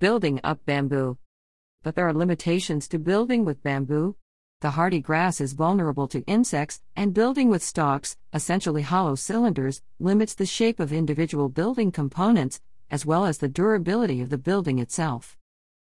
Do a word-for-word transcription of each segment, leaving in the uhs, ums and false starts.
Building up bamboo. But there are limitations to building with bamboo. The hardy grass is vulnerable to insects, and building with stalks, essentially hollow cylinders, limits the shape of individual building components, as well as the durability of the building itself.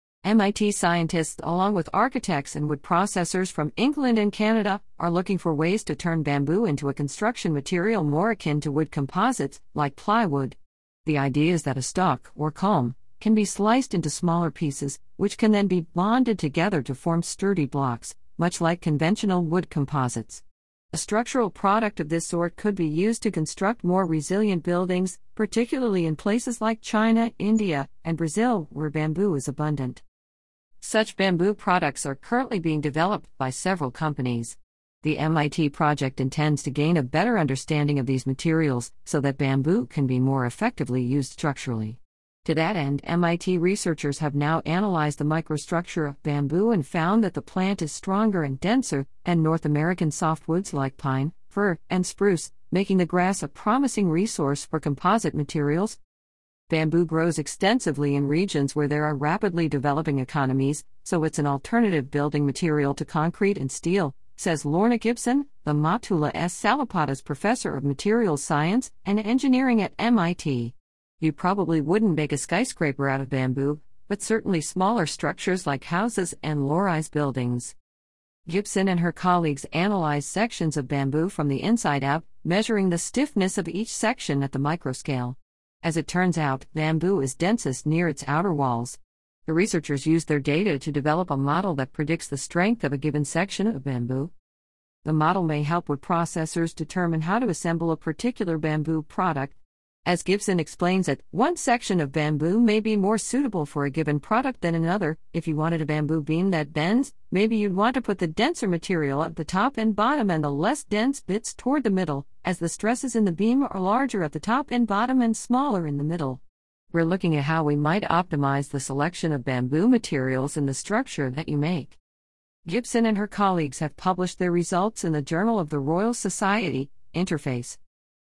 M I T scientists, along with architects and wood processors from England and Canada, are looking for ways to turn bamboo into a construction material more akin to wood composites, like plywood. The idea is that a stalk, or culm, can be sliced into smaller pieces, which can then be bonded together to form sturdy blocks, much like conventional wood composites. A structural product of this sort could be used to construct more resilient buildings, particularly in places like China, India, and Brazil, where bamboo is abundant. Such bamboo products are currently being developed by several companies. The M I T project intends to gain a better understanding of these materials so that bamboo can be more effectively used structurally. To that end, M I T researchers have now analyzed the microstructure of bamboo and found that the plant is stronger and denser than North American softwoods like pine, fir, and spruce, making the grass a promising resource for composite materials. Bamboo grows extensively in regions where there are rapidly developing economies, so it's an alternative building material to concrete and steel, says Lorna Gibson, the Matula S. Salapatas Professor of Materials Science and Engineering at M I T. You probably wouldn't make a skyscraper out of bamboo, but certainly smaller structures like houses and low-rise buildings. Gibson and her colleagues analyzed sections of bamboo from the inside out, measuring the stiffness of each section at the microscale. As it turns out, bamboo is densest near its outer walls. The researchers used their data to develop a model that predicts the strength of a given section of bamboo. The model may help wood processors determine how to assemble a particular bamboo product. As Gibson explains it, one section of bamboo may be more suitable for a given product than another. If you wanted a bamboo beam that bends, maybe you'd want to put the denser material at the top and bottom and the less dense bits toward the middle, as the stresses in the beam are larger at the top and bottom and smaller in the middle. We're looking at how we might optimize the selection of bamboo materials in the structure that you make. Gibson and her colleagues have published their results in the Journal of the Royal Society, Interface.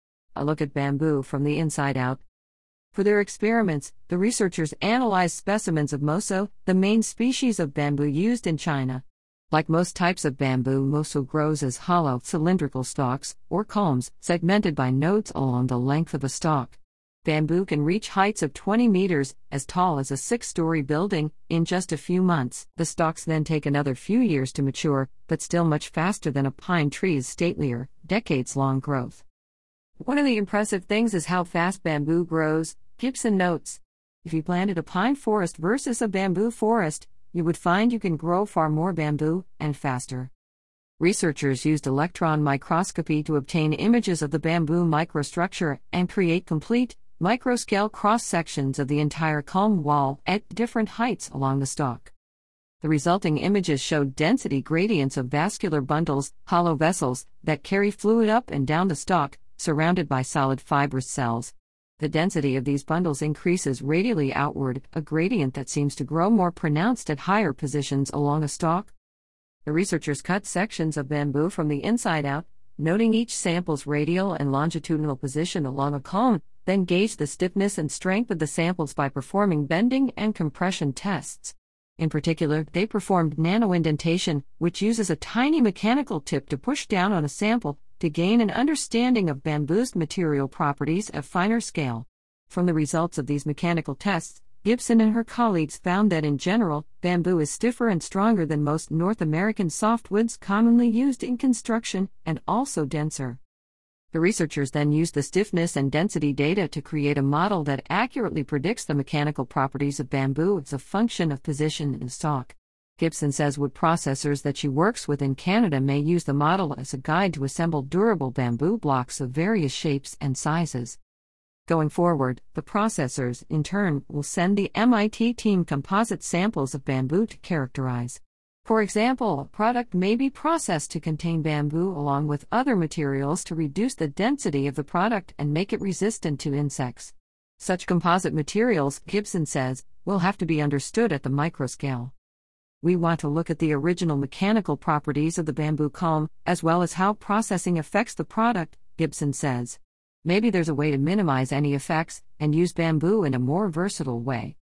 A look at bamboo from the inside out. For their experiments, the researchers analyzed specimens of moso, the main species of bamboo used in China. Like most types of bamboo, moso grows as hollow, cylindrical stalks, or culms, segmented by nodes along the length of a stalk. Bamboo can reach heights of twenty meters, as tall as a six-story building, in just a few months. The stalks then take another few years to mature, but still much faster than a pine tree's statelier, decades-long growth. One of the impressive things is how fast bamboo grows, Gibson notes. If you planted a pine forest versus a bamboo forest, you would find you can grow far more bamboo, and faster. Researchers used electron microscopy to obtain images of the bamboo microstructure and create complete, microscale cross-sections of the entire culm wall at different heights along the stalk. The resulting images showed density gradients of vascular bundles, hollow vessels, that carry fluid up and down the stalk, surrounded by solid fibrous cells. The density of these bundles increases radially outward, a gradient that seems to grow more pronounced at higher positions along a stalk. The researchers cut sections of bamboo from the inside out, noting each sample's radial and longitudinal position along a culm, then gauged the stiffness and strength of the samples by performing bending and compression tests. In particular, they performed nanoindentation, which uses a tiny mechanical tip to push down on a sample to gain an understanding of bamboo's material properties at finer scale. From the results of these mechanical tests, Gibson and her colleagues found that in general, bamboo is stiffer and stronger than most North American softwoods commonly used in construction, and also denser. The researchers then used the stiffness and density data to create a model that accurately predicts the mechanical properties of bamboo as a function of position in the stalk. Gibson says wood processors that she works with in Canada may use the model as a guide to assemble durable bamboo blocks of various shapes and sizes. Going forward, the processors, in turn, will send the M I T team composite samples of bamboo to characterize. For example, a product may be processed to contain bamboo along with other materials to reduce the density of the product and make it resistant to insects. Such composite materials, Gibson says, will have to be understood at the microscale. We want to look at the original mechanical properties of the bamboo culm, as well as how processing affects the product, Gibson says. Maybe there's a way to minimize any effects, and use bamboo in a more versatile way.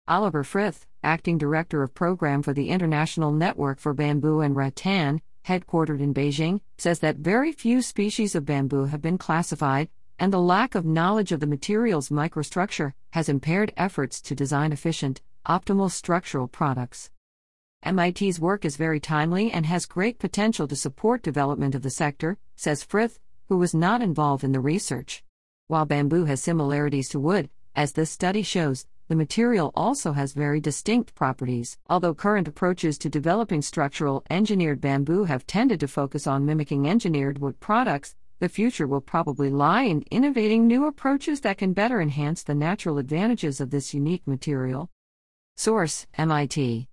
Oliver Frith, Acting Director of Program for the International Network for Bamboo and Rattan, headquartered in Beijing, says that very few species of bamboo have been classified, and the lack of knowledge of the material's microstructure has impaired efforts to design efficient, optimal structural products. M I T's work is very timely and has great potential to support development of the sector, says Frith, who was not involved in the research. While bamboo has similarities to wood, as this study shows, the material also has very distinct properties. Although current approaches to developing structural engineered bamboo have tended to focus on mimicking engineered wood products, the future will probably lie in innovating new approaches that can better enhance the natural advantages of this unique material. Source: M I T.